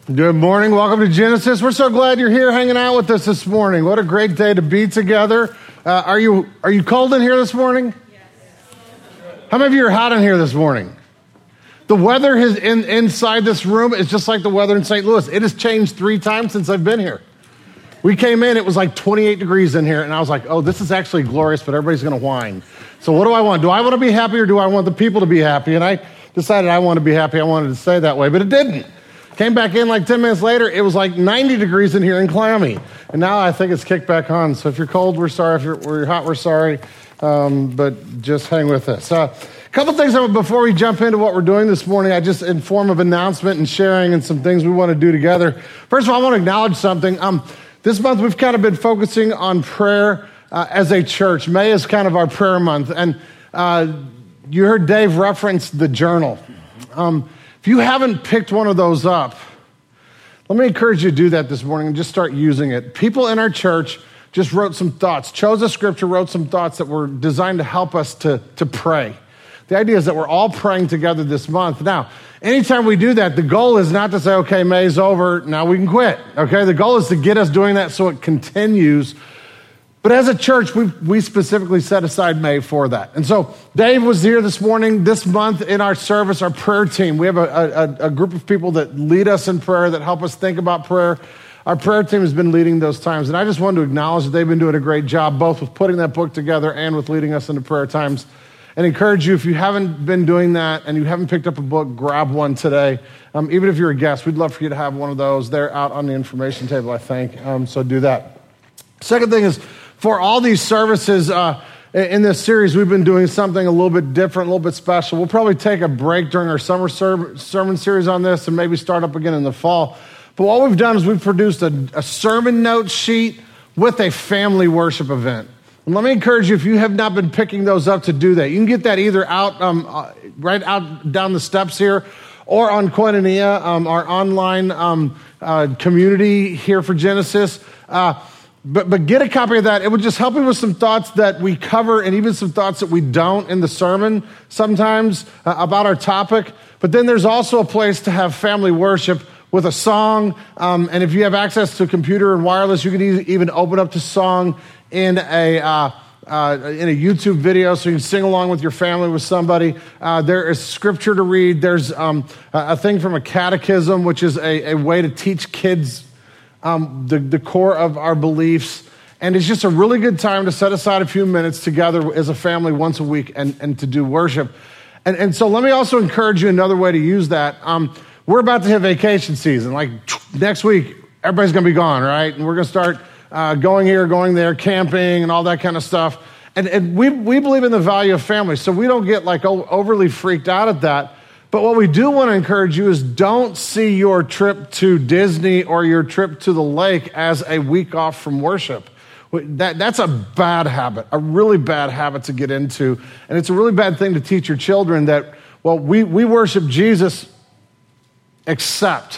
Good morning. Welcome to Genesis. We're so glad you're here hanging out with us this morning. What a great day to be together. Are you cold in here this morning? Yes. How many of you are hot in here this morning? The weather inside this room is just like the weather in St. Louis. It has changed 3 times since I've been here. We came in, it was like 28 degrees in here, and I was like, oh, this is actually glorious, but everybody's going to whine. So what do I want? Do I want to be happy or do I want the people to be happy? And I decided I want to be happy. I wanted to stay that way, but it didn't. Came back in like 10 minutes later, it was like 90 degrees in here and clammy. And now I think it's kicked back on. So if you're cold, we're sorry. If you're hot, we're sorry. But just hang with us. A couple things before we jump into what we're doing this morning, I just in form of announcement and sharing and some things we want to do together. First of all, I want to acknowledge something. This month we've kind of been focusing on prayer as a church. May is kind of our prayer month. And you heard Dave reference the journal. If you haven't picked one of those up, let me encourage you to do that this morning and just start using it. People in our church just wrote some thoughts, chose a scripture, wrote some thoughts that were designed to help us to pray. The idea is that we're all praying together this month. Now, anytime we do that, the goal is not to say, okay, May's over, now we can quit. Okay, the goal is to get us doing that so it continues. But as a church, we specifically set aside May for that. And so Dave was here this morning. This month in our service, our prayer team, we have a group of people that lead us in prayer, that help us think about prayer. Our prayer team has been leading those times. And I just wanted to acknowledge that they've been doing a great job, both with putting that book together and with leading us into prayer times. And encourage you, if you haven't been doing that and you haven't picked up a book, grab one today. Even if you're a guest, we'd love for you to have one of those. They're out on the information table, I think. So do that. Second thing is, for all these services in this series, we've been doing something a little bit different, a little bit special. We'll probably take a break during our summer sermon series on this and maybe start up again in the fall. But what we've done is we've produced a sermon note sheet with a family worship event. And let me encourage you, if you have not been picking those up, to do that. You can get that either out right out down the steps here or on Koinonia, our online community here for Genesis. But get a copy of that. It would just help you with some thoughts that we cover and even some thoughts that we don't in the sermon sometimes about our topic. But then there's also a place to have family worship with a song. And if you have access to a computer and wireless, you can even open up to song in a YouTube video so you can sing along with your family, with somebody. There is scripture to read. There's a thing from a catechism, which is a way to teach kids the core of our beliefs. And it's just a really good time to set aside a few minutes together as a family once a week and to do worship. And so let me also encourage you another way to use that. We're about to hit vacation season. Like next week, everybody's going to be gone, right? And we're going to start going here, going there, camping and all that kind of stuff. And we believe in the value of family, so we don't get like overly freaked out at that. But what we do want to encourage you is don't see your trip to Disney or your trip to the lake as a week off from worship. That's a bad habit, a really bad habit to get into. And it's a really bad thing to teach your children that, well, we worship Jesus except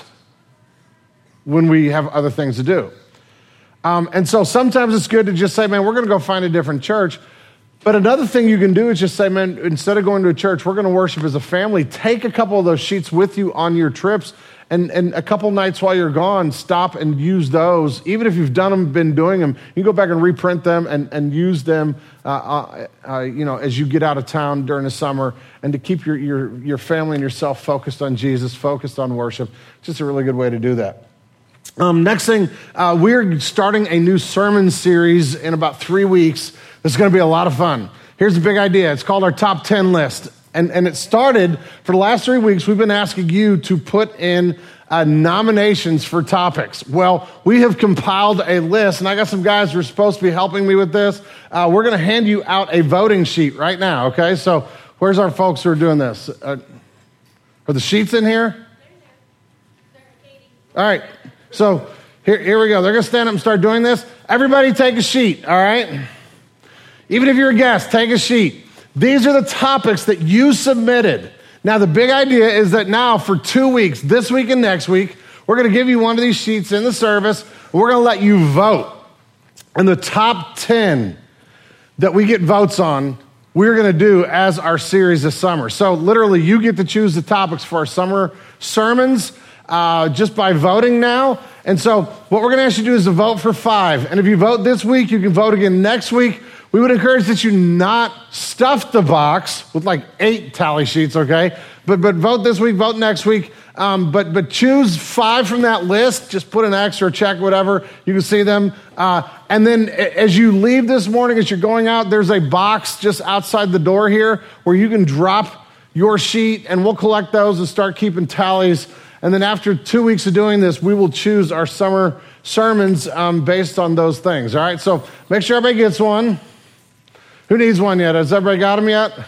when we have other things to do. And so sometimes it's good to just say, man, we're going to go find a different church. But another thing you can do is just say, man, instead of going to a church, we're going to worship as a family. Take a couple of those sheets with you on your trips, and a couple nights while you're gone, stop and use those. Even if you've been doing them, you can go back and reprint them and use them, as you get out of town during the summer, and to keep your family and yourself focused on Jesus, focused on worship. Just a really good way to do that. Next thing, we're starting a new sermon series in about 3 weeks. This is going to be a lot of fun. Here's the big idea. It's called our top 10 list. And it started, for the last 3 weeks, we've been asking you to put in nominations for topics. Well, we have compiled a list, and I got some guys who are supposed to be helping me with this. We're going to hand you out a voting sheet right now, okay? So where's our folks who are doing this? Are the sheets in here? All right. So here we go. They're going to stand up and start doing this. Everybody take a sheet, all right? Even if you're a guest, take a sheet. These are the topics that you submitted. Now, the big idea is that now for 2 weeks, this week and next week, we're going to give you one of these sheets in the service. And we're going to let you vote. And the top 10 that we get votes on, we're going to do as our series this summer. So literally, you get to choose the topics for our summer sermons. just by voting now. And so what we're going to ask you to do is to vote for 5. And if you vote this week, you can vote again next week. We would encourage that you not stuff the box with like 8 tally sheets, okay? But vote this week, vote next week. But choose 5 from that list. Just put an X or a check, whatever. You can see them. And then as you leave this morning, as you're going out, there's a box just outside the door here where you can drop your sheet, and we'll collect those and start keeping tallies. And then after 2 weeks of doing this, we will choose our summer sermons based on those things, all right? So make sure everybody gets one. Who needs one yet? Has everybody got them yet?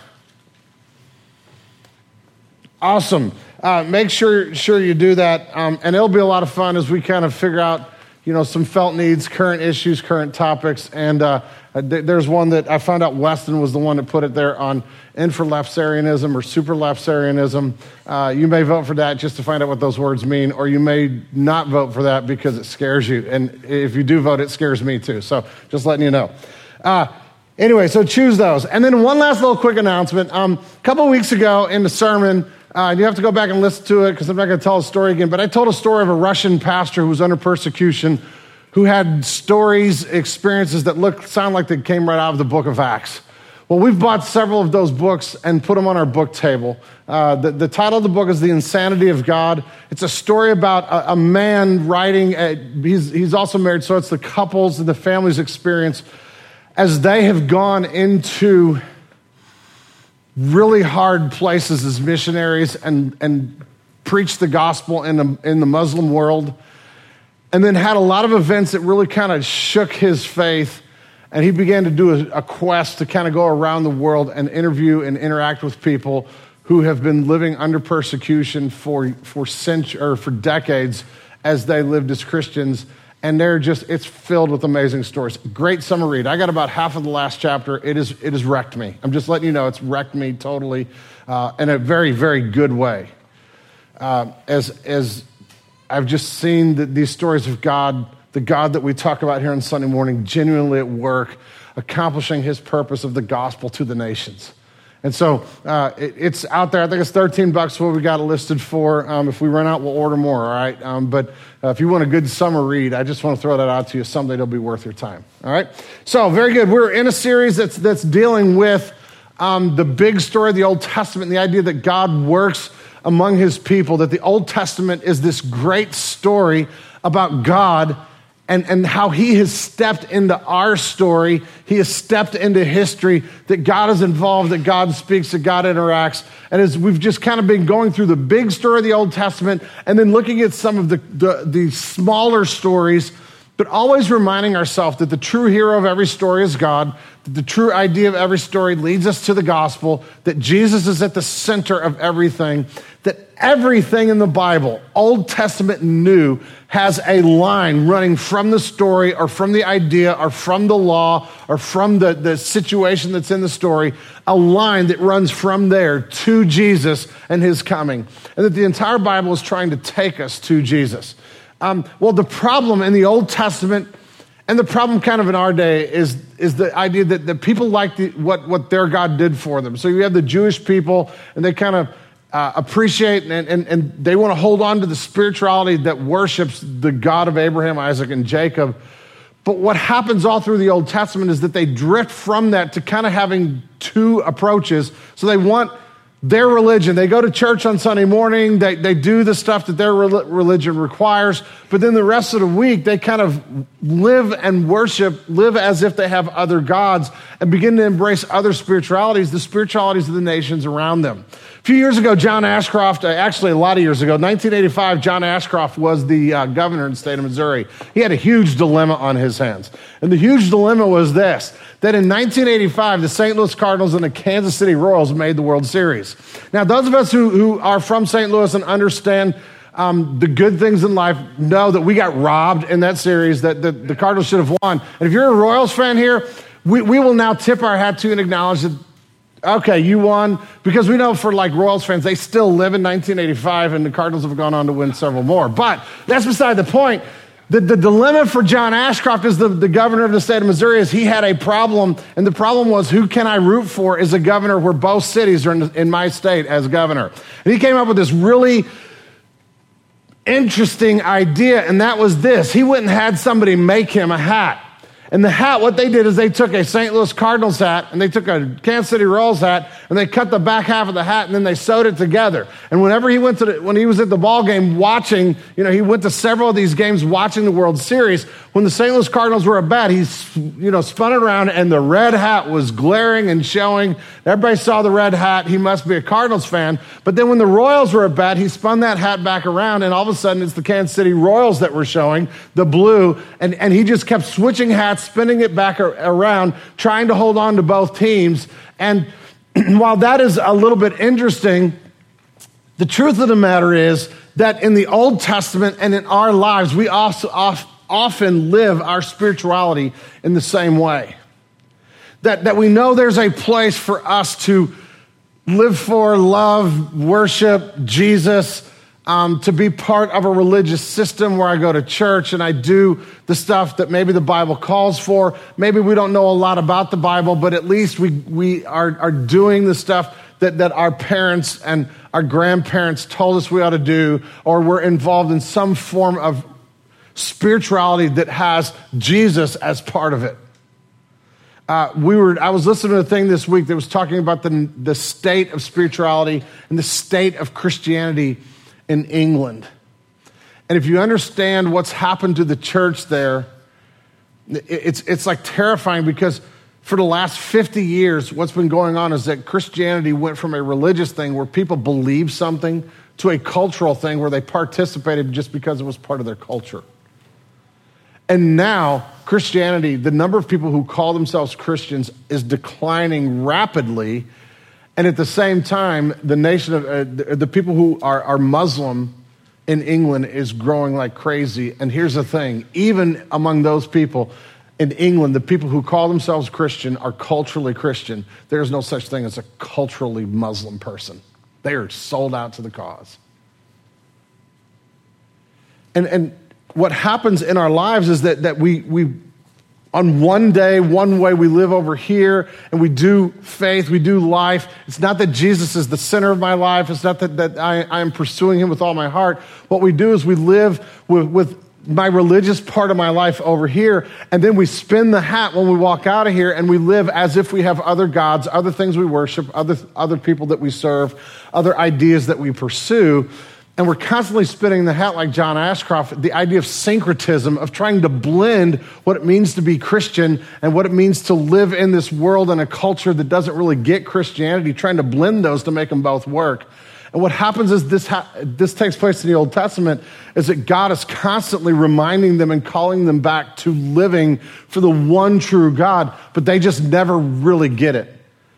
Awesome. Make sure you do that, and it'll be a lot of fun as we kind of figure out, some felt needs, current issues, current topics, and there's one that I found out Weston was the one that put it there on infra-Lapsarianism or super-Lapsarianism. You may vote for that just to find out what those words mean, or you may not vote for that because it scares you, and if you do vote, it scares me too, so just letting you know. Anyway, so choose those. And then one last little quick announcement. A couple of weeks ago in the sermon, you have to go back and listen to it because I'm not going to tell a story again, but I told a story of a Russian pastor who was under persecution, who had stories, experiences that sound like they came right out of the book of Acts. Well, we've bought several of those books and put them on our book table. The title of the book is The Insanity of God. It's a story about a man writing, he's also married, so it's the couples and the family's experience as they have gone into really hard places as missionaries and preached the gospel in the Muslim world, and then had a lot of events that really kind of shook his faith, and he began to do a quest to kind of go around the world and interview and interact with people who have been living under persecution for decades as they lived as Christians. And it's filled with amazing stories. Great summer read. I got about half of the last chapter. It has wrecked me. I'm just letting you know it's wrecked me totally in a very, very good way. As I've just seen these stories of God, the God that we talk about here on Sunday morning, genuinely at work, accomplishing his purpose of the gospel to the nations. And so it's out there. I think it's $13 what we got it listed for. If we run out, we'll order more, all right? But if you want a good summer read, I just want to throw that out to you. Someday it'll be worth your time, all right? So very good. We're in a series that's dealing with the big story of the Old Testament, the idea that God works among his people, that the Old Testament is this great story about God and how he has stepped into our story. He has stepped into history, that God is involved, that God speaks, that God interacts. And as we've just kind of been going through the big story of the Old Testament and then looking at some of the smaller stories, but always reminding ourselves that the true hero of every story is God, that the true idea of every story leads us to the gospel, that Jesus is at the center of everything, that everything in the Bible, Old Testament and New, has a line running from the story or from the idea or from the law or from the situation that's in the story, a line that runs from there to Jesus and his coming. And that the entire Bible is trying to take us to Jesus. Well, the problem in the Old Testament and the problem kind of in our day is the idea that people like what their God did for them. So you have the Jewish people, and they kind of appreciate and they want to hold on to the spirituality that worships the God of Abraham, Isaac, and Jacob. But what happens all through the Old Testament is that they drift from that to kind of having two approaches. So they want their religion. They go to church on Sunday morning. They do the stuff that their religion requires. But then the rest of the week, they kind of live and worship, live as if they have other gods, and begin to embrace other spiritualities, the spiritualities of the nations around them. A few years ago, John Ashcroft, actually a lot of years ago, 1985, John Ashcroft was the governor in the state of Missouri. He had a huge dilemma on his hands. And the huge dilemma was this, that in 1985, the St. Louis Cardinals and the Kansas City Royals made the World Series. Now, those of us who are from St. Louis and understand the good things in life know that we got robbed in that series, that the Cardinals should have won. And if you're a Royals fan here, we will now tip our hat to you and acknowledge that, okay, you won, because we know for like Royals fans, they still live in 1985, and the Cardinals have gone on to win several more. But that's beside the point. The dilemma for John Ashcroft as the governor of the state of Missouri is he had a problem, and the problem was, who can I root for as a governor where both cities are in my state as governor? And he came up with this really interesting idea, and that was this. He went and had somebody make him a hat. And the hat, what they did is they took a St. Louis Cardinals hat and they took a Kansas City Royals hat and they cut the back half of the hat and then they sewed it together. And whenever he when he was at the ball game watching, he went to several of these games watching the World Series. When the St. Louis Cardinals were at bat, he spun it around and the red hat was glaring and showing. Everybody saw the red hat. He must be a Cardinals fan. But then when the Royals were at bat, he spun that hat back around and all of a sudden it's the Kansas City Royals that were showing, the blue. And he just kept switching hats, spinning it back around, trying to hold on to both teams. And while that is a little bit interesting, the truth of the matter is that in the Old Testament and in our lives, we also often live our spirituality in the same way. That we know there's a place for us to live for, love, worship Jesus, to be part of a religious system where I go to church and I do the stuff that maybe the Bible calls for. Maybe we don't know a lot about the Bible, but at least we are doing the stuff that our parents and our grandparents told us we ought to do, or we're involved in some form of spirituality that has Jesus as part of it. I was listening to a thing this week that was talking about the state of spirituality and the state of Christianity in England. And if you understand what's happened to the church there, it's like terrifying, because for the last 50 years, what's been going on is that Christianity went from a religious thing where people believed something to a cultural thing where they participated just because it was part of their culture. And now Christianity, the number of people who call themselves Christians is declining rapidly. And at the same time, the nation of the people who are Muslim in England is growing like crazy. And here's the thing, even among those people in England, the people who call themselves Christian are culturally Christian. There's no such thing as a culturally Muslim person. They are sold out to the cause. And what happens in our lives is that we on one day, one way we live over here, and we do faith, we do life. It's not that Jesus is the center of my life. It's not that I am pursuing him with all my heart. What we do is we live with my religious part of my life over here, and then we spin the hat when we walk out of here, and we live as if we have other gods, other things we worship, other people that we serve, other ideas that we pursue. And we're constantly spinning the hat like John Ashcroft, the idea of syncretism, of trying to blend what it means to be Christian and what it means to live in this world and a culture that doesn't really get Christianity, trying to blend those to make them both work. And what happens is this takes place in the Old Testament, is that God is constantly reminding them and calling them back to living for the one true God, but they just never really get it.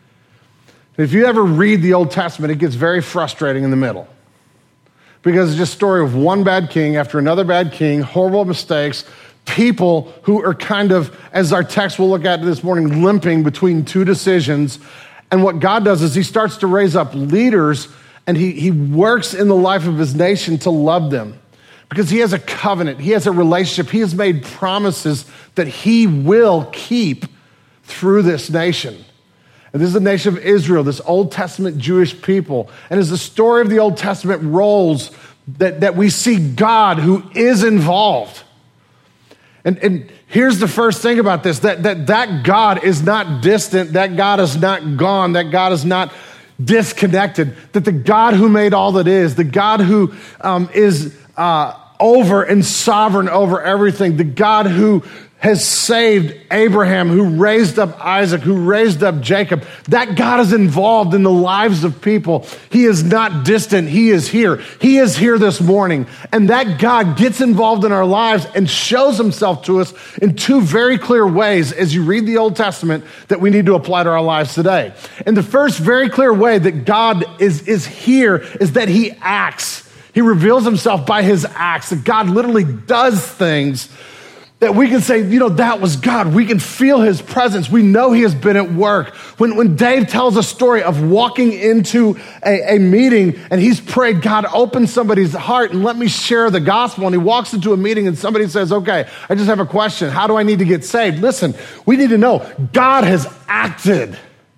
If you ever read the Old Testament, it gets very frustrating in the middle. Because it's just a story of one bad king after another bad king, horrible mistakes, people who are kind of, as our text we'll look at this morning, limping between two decisions. And what God does is he starts to raise up leaders, and he works in the life of his nation to love them. Because he has a covenant, he has a relationship, he has made promises that he will keep through this nation. And this is the nation of Israel, this Old Testament Jewish people. And as the story of the Old Testament rolls, that we see God who is involved. And here's the first thing about this, that God is not distant, that God is not gone, that God is not disconnected, that the God who made all that is, the God who is over and sovereign over everything, the God who has saved Abraham, who raised up Isaac, who raised up Jacob. That God is involved in the lives of people. He is not distant. He is here. He is here this morning. And that God gets involved in our lives and shows himself to us in two very clear ways as you read the Old Testament that we need to apply to our lives today. And the first very clear way that God is here is that he acts. He reveals himself by his acts. That God literally does things that we can say, that was God. We can feel his presence. We know he has been at work. When Dave tells a story of walking into a meeting and he's prayed, God, open somebody's heart and let me share the gospel. And he walks into a meeting and somebody says, okay, I just have a question. How do I need to get saved? Listen, we need to know God has acted.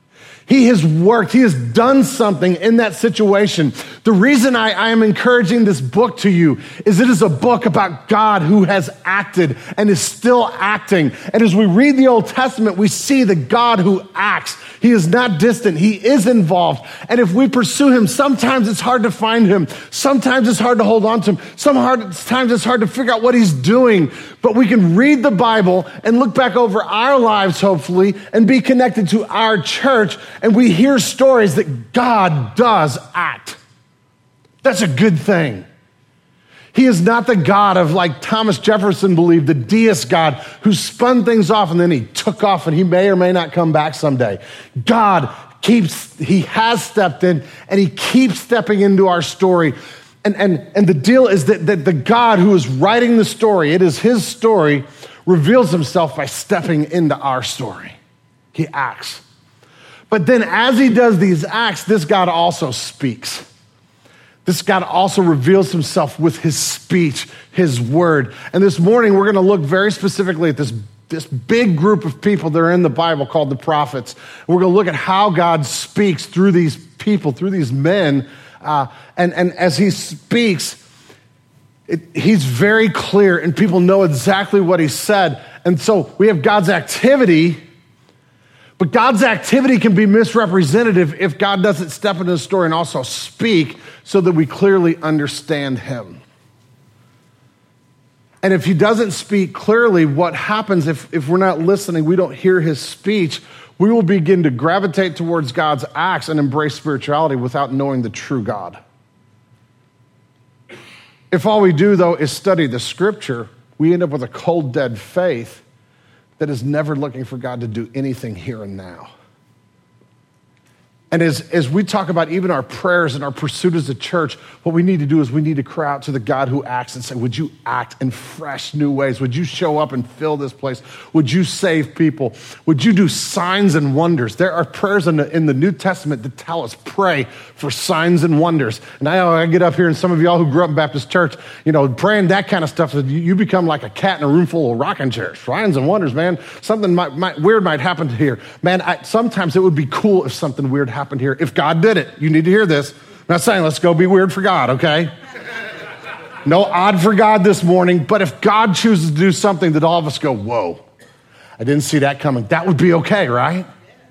He has worked. He has done something in that situation. The reason I am encouraging this book to you is it is a book about God who has acted and is still acting. And as we read the Old Testament, we see the God who acts. He is not distant. He is involved. And if we pursue him, sometimes it's hard to find him. Sometimes it's hard to hold on to him. Sometimes it's hard to figure out what he's doing. But we can read the Bible and look back over our lives, hopefully, and be connected to our church. And we hear stories that God does act. That's a good thing. He is not the God of, like Thomas Jefferson believed, the deist God who spun things off and then he took off and he may or may not come back someday. God he has stepped in and he keeps stepping into our story. And the deal is that the God who is writing the story, it is his story, reveals himself by stepping into our story. He acts. But then as he does these acts, this God also speaks. This God also reveals himself with his speech, his word. And this morning, we're going to look very specifically at this big group of people that are in the Bible called the prophets. We're going to look at how God speaks through these people, through these men. And as he speaks, he's very clear and people know exactly what he said. And so we have God's activity. But God's activity can be misrepresented if God doesn't step into the story and also speak so that we clearly understand him. And if he doesn't speak clearly, what happens if we're not listening, we don't hear his speech, we will begin to gravitate towards God's acts and embrace spirituality without knowing the true God. If all we do, though, is study the scripture, we end up with a cold, dead faith that is never looking for God to do anything here and now. And as we talk about even our prayers and our pursuit as a church, what we need to do is we need to cry out to the God who acts and say, would you act in fresh new ways? Would you show up and fill this place? Would you save people? Would you do signs and wonders? There are prayers in the New Testament that tell us pray for signs and wonders. And I get up here and some of y'all who grew up in Baptist church, praying that kind of stuff, you become like a cat in a room full of rocking chairs. Signs and wonders, man. Something weird might happen here. Man, sometimes it would be cool if something weird happened here. If God did it, you need to hear this. I'm not saying let's go be weird for God, okay? No odd for God this morning, but if God chooses to do something that all of us go, whoa, I didn't see that coming, that would be okay, right?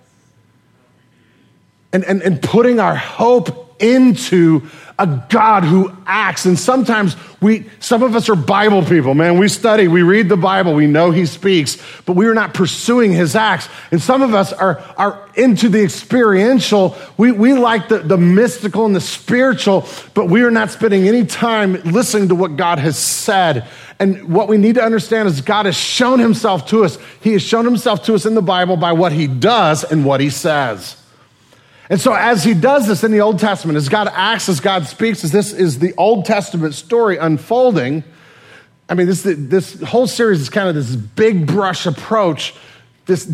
And putting our hope into a God who acts. And sometimes some of us are Bible people, man. We study, we read the Bible, we know he speaks, but we are not pursuing his acts. And some of us are into the experiential. We like the mystical and the spiritual, but we are not spending any time listening to what God has said. And what we need to understand is God has shown himself to us. He has shown himself to us in the Bible by what he does and what he says. And so as he does this in the Old Testament, as God acts, as God speaks, as this is the Old Testament story unfolding, I mean, this whole series is kind of this big brush approach, this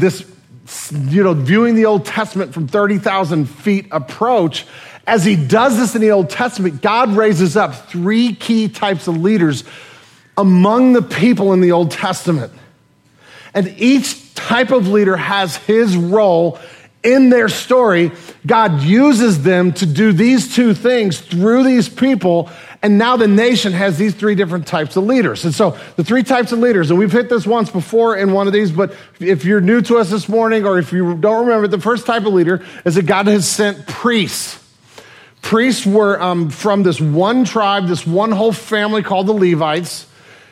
viewing the Old Testament from 30,000 feet approach. As he does this in the Old Testament, God raises up three key types of leaders among the people in the Old Testament. And each type of leader has his role in their story. God uses them to do these two things through these people, and now the nation has these three different types of leaders. And so the three types of leaders, and we've hit this once before in one of these, but if you're new to us this morning, or if you don't remember, the first type of leader is that God has sent priests. Priests were from this one tribe, this one whole family called the Levites.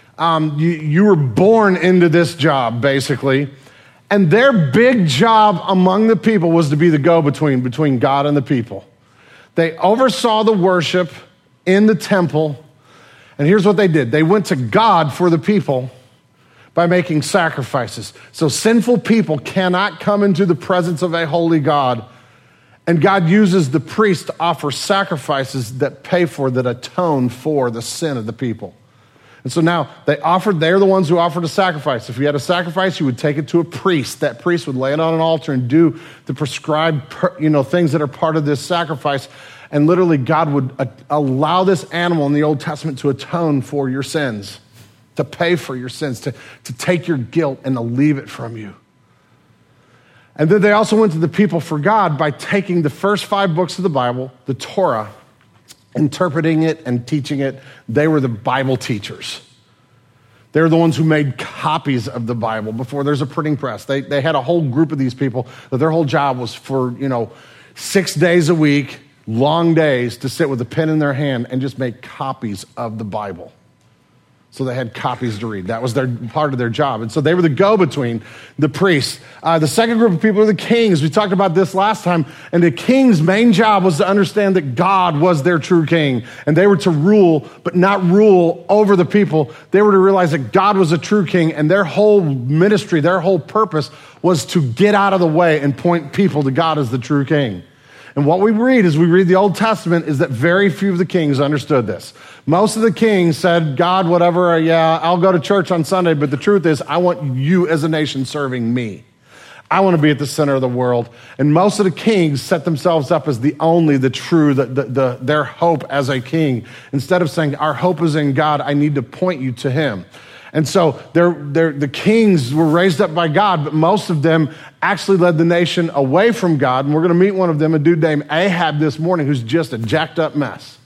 You were born into this job, basically. And their big job among the people was to be the go-between between God and the people. They oversaw the worship in the temple. And here's what they did. They went to God for the people by making sacrifices. So sinful people cannot come into the presence of a holy God. And God uses the priest to offer sacrifices that that atone for the sin of the people. And so now they're the ones who offered a sacrifice. If you had a sacrifice, you would take it to a priest. That priest would lay it on an altar and do the prescribed, things that are part of this sacrifice. And literally God would allow this animal in the Old Testament to atone for your sins, to pay for your sins, to take your guilt and to leave it from you. And then they also went to the people for God by taking the first 5 books of the Bible, the Torah, interpreting it and teaching it. They were the Bible teachers. They were the ones who made copies of the Bible before there's a printing press. They had a whole group of these people that their whole job was for, 6 days a week, long days, to sit with a pen in their hand and just make copies of the Bible. So they had copies to read. That was part of their job. And so they were the go-between, the priests. The second group of people were the kings. We talked about this last time. And the king's main job was to understand that God was their true king. And they were to rule, but not rule over the people. They were to realize that God was a true king. And their whole ministry, their whole purpose was to get out of the way and point people to God as the true king. And what we read as we read the Old Testament is that very few of the kings understood this. Most of the kings said, God, whatever, yeah, I'll go to church on Sunday, but the truth is I want you as a nation serving me. I want to be at the center of the world. And most of the kings set themselves up as the true, their hope as a king. Instead of saying, our hope is in God, I need to point you to him. And so the kings were raised up by God, but most of them actually led the nation away from God. And we're going to meet one of them, a dude named Ahab, this morning, who's just a jacked up mess.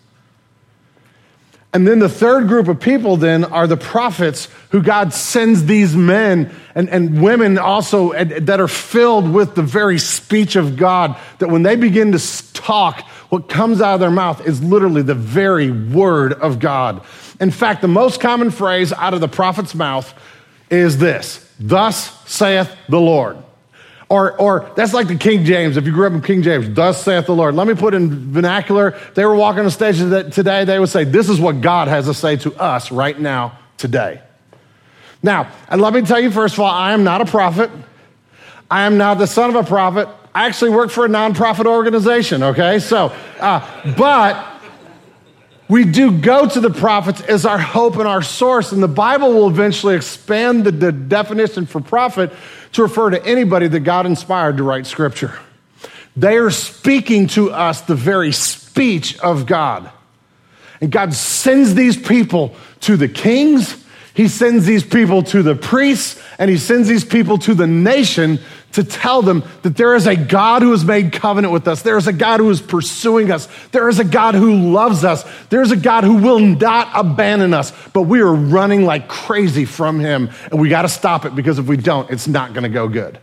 And then the third group of people then are the prophets, who God sends these men and women also that are filled with the very speech of God, that when they begin to talk, what comes out of their mouth is literally the very word of God. In fact, the most common phrase out of the prophet's mouth is this: thus saith the Lord. Or that's like the King James. If you grew up in King James, thus saith the Lord. Let me put in vernacular. If they were walking the stage today, they would say, this is what God has to say to us right now, today. Now, and let me tell you, first of all, I am not a prophet. I am not the son of a prophet. I actually work for a nonprofit organization, okay? So, but we do go to the prophets as our hope and our source, and the Bible will eventually expand the definition for prophet to refer to anybody that God inspired to write scripture. They are speaking to us the very speech of God. And God sends these people to the kings, he sends these people to the priests, and he sends these people to the nation to tell them that there is a God who has made covenant with us. There is a God who is pursuing us. There is a God who loves us. There is a God who will not abandon us, but we are running like crazy from him, and we got to stop it, because if we don't, it's not going to go good.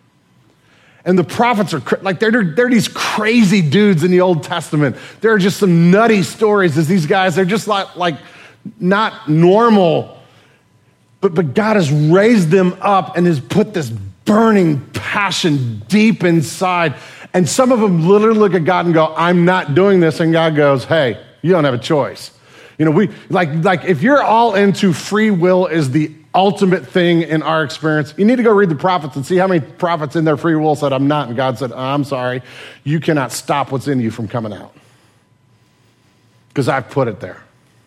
And the prophets are like, they're these crazy dudes in the Old Testament. There are just some nutty stories as these guys, they're just like not normal, but God has raised them up and has put this burning passion deep inside. And some of them literally look at God and go, I'm not doing this. And God goes, hey, you don't have a choice. We like if you're all into free will is the ultimate thing in our experience, you need to go read the prophets and see how many prophets in their free will said, I'm not. And God said, I'm sorry, you cannot stop what's in you from coming out, because I've put it there.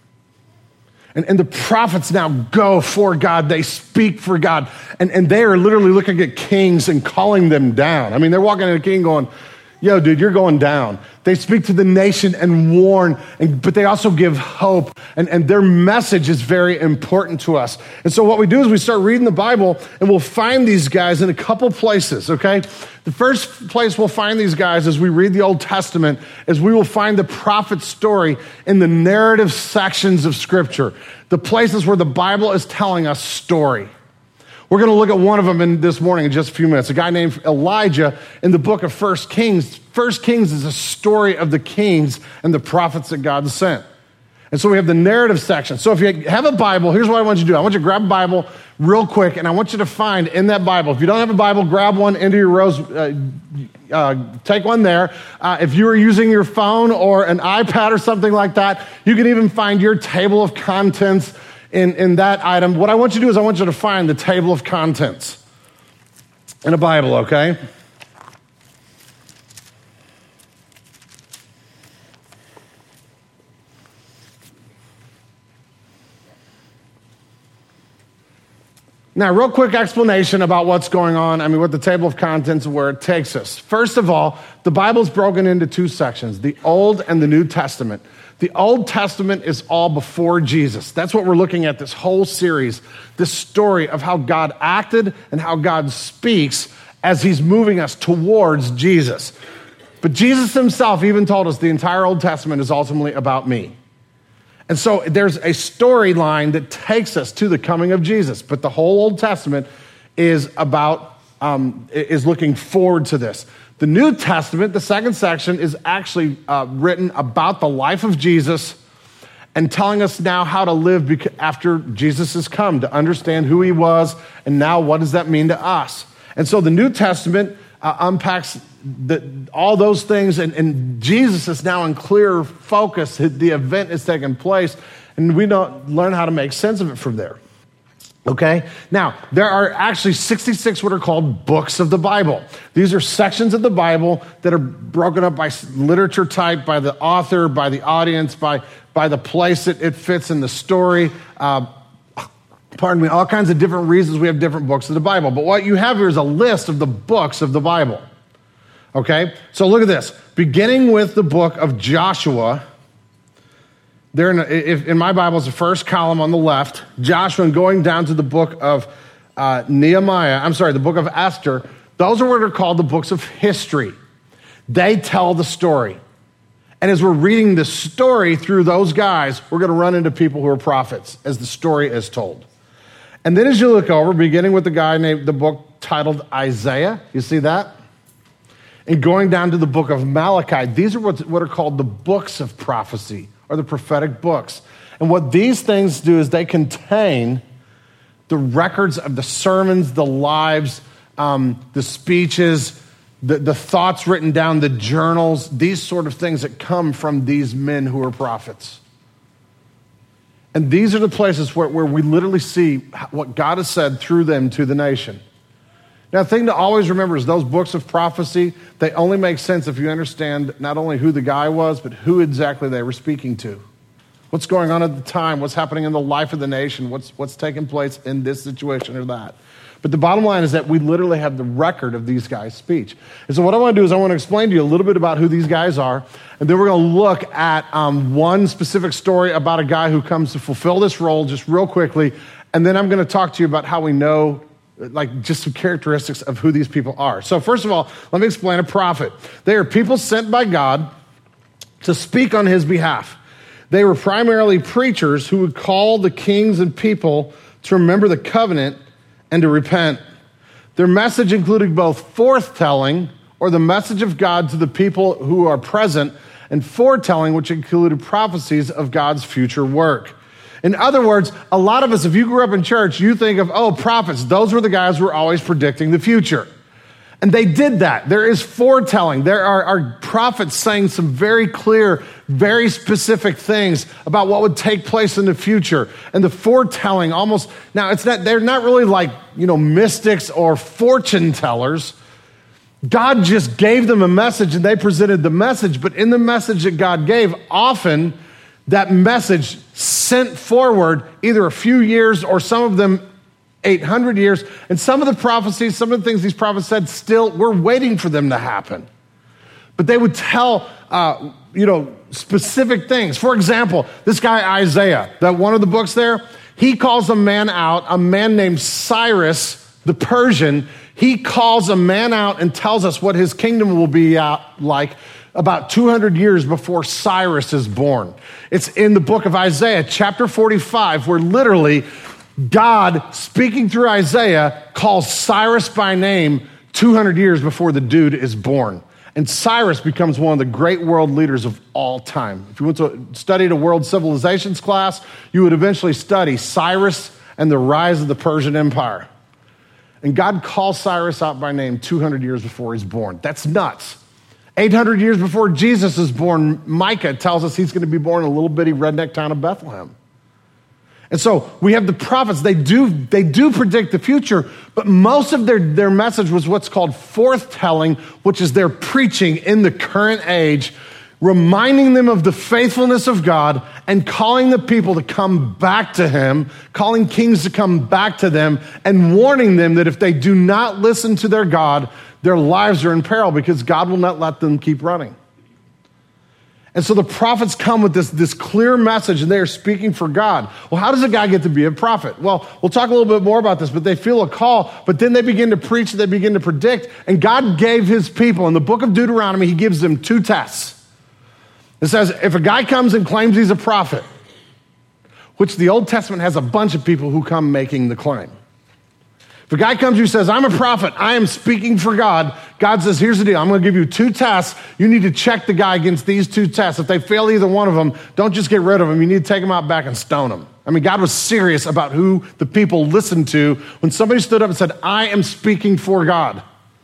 And the prophets now go for God. They speak for God. And they are literally looking at kings and calling them down. I mean, they're walking at a king going, yo, dude, you're going down. They speak to the nation and warn, but they also give hope. And their message is very important to us. And so what we do is we start reading the Bible, and we'll find these guys in a couple places, okay? The first place we'll find these guys as we read the Old Testament is we will find the prophet's story in the narrative sections of Scripture, the places where the Bible is telling us story. We're going to look at one of them this morning in just a few minutes, a guy named Elijah in the book of 1 Kings. 1 Kings is a story of the kings and the prophets that God sent. And so we have the narrative section. So if you have a Bible, here's what I want you to do. I want you to grab a Bible real quick, and I want you to find in that Bible. If you don't have a Bible, grab one into your rows. Take one there. If you are using your phone or an iPad or something like that, you can even find your table of contents in that item. What I want you to do is I want you to find the table of contents in a Bible, okay? Now, real quick explanation about what's going on. I mean, what the table of contents and where it takes us. First of all, the Bible's broken into two sections, the Old and the New Testament. The Old Testament is all before Jesus. That's what we're looking at this whole series, this story of how God acted and how God speaks as he's moving us towards Jesus. But Jesus himself even told us the entire Old Testament is ultimately about me. And so there's a storyline that takes us to the coming of Jesus. But the whole Old Testament is is looking forward to this. The New Testament, the second section, is actually written about the life of Jesus and telling us now how to live after Jesus has come, to understand who he was, and now what does that mean to us. And so the New Testament unpacks all those things, and Jesus is now in clear focus. The event is taking place, and we don't learn how to make sense of it from there. Okay? Now, there are actually 66 what are called books of the Bible. These are sections of the Bible that are broken up by literature type, by the author, by the audience, by the place it fits in the story. All kinds of different reasons we have different books of the Bible. But what you have here is a list of the books of the Bible. Okay? So look at this. Beginning with the book of Joshua, there in my Bible is the first column on the left, Joshua, and going down to the book of the book of Esther, those are what are called the books of history. They tell the story. And as we're reading the story through those guys, we're going to run into people who are prophets as the story is told. And then as you look over, beginning with the book titled Isaiah, you see that? And going down to the book of Malachi, these are what are called the books of prophecy, or the prophetic books. And what these things do is they contain the records of the sermons, the lives, the speeches, the thoughts written down, the journals, these sort of things that come from these men who are prophets. And these are the places where we literally see what God has said through them to the nation. Now, the thing to always remember is those books of prophecy, they only make sense if you understand not only who the guy was, but who exactly they were speaking to. What's going on at the time, what's happening in the life of the nation, what's taking place in this situation or that. But the bottom line is that we literally have the record of these guys' speech. And so what I want to do is I want to explain to you a little bit about who these guys are, and then we're going to look at one specific story about a guy who comes to fulfill this role just real quickly, and then I'm going to talk to you about how we know just some characteristics of who these people are. So first of all, let me explain a prophet. They are people sent by God to speak on his behalf. They were primarily preachers who would call the kings and people to remember the covenant and to repent. Their message included both forthtelling, or the message of God to the people who are present, and foretelling, which included prophecies of God's future work. In other words, a lot of us, if you grew up in church, you think of, prophets. Those were the guys who were always predicting the future. And they did that. There is foretelling. There are prophets saying some very clear, very specific things about what would take place in the future. And the foretelling they're not really like, mystics or fortune tellers. God just gave them a message and they presented the message. But in the message that God gave, often that message sent forward either a few years or some of them 800 years. And some of the prophecies, some of the things these prophets said, still, we're waiting for them to happen. But they would tell, specific things. For example, this guy Isaiah, that one of the books there, he calls a man named Cyrus the Persian. He calls a man out and tells us what his kingdom will be like about 200 years before Cyrus is born. It's in the book of Isaiah, chapter 45, where literally God, speaking through Isaiah, calls Cyrus by name 200 years before the dude is born. And Cyrus becomes one of the great world leaders of all time. If you went to study a world civilizations class, you would eventually study Cyrus and the rise of the Persian Empire. And God calls Cyrus out by name 200 years before he's born. That's nuts. 800 years before Jesus is born, Micah tells us he's going to be born in a little bitty redneck town of Bethlehem. And so we have the prophets. They do predict the future, but most of their message was what's called forthtelling, which is their preaching in the current age, reminding them of the faithfulness of God and calling the people to come back to him, calling kings to come back to them, and warning them that if they do not listen to their God, their lives are in peril because God will not let them keep running. And so the prophets come with this clear message, and they are speaking for God. Well, how does a guy get to be a prophet? Well, we'll talk a little bit more about this, but they feel a call, but then they begin to preach, they begin to predict, and God gave his people, in the book of Deuteronomy, he gives them 2 tests. It says, if a guy comes and claims he's a prophet, which the Old Testament has a bunch of people who come making the claim. If a guy comes who says, I'm a prophet, I am speaking for God, God says, here's the deal. I'm going to give you 2 tests. You need to check the guy against these 2 tests. If they fail either one of them, don't just get rid of them. You need to take them out back and stone them. I mean, God was serious about who the people listened to when somebody stood up and said, I am speaking for God.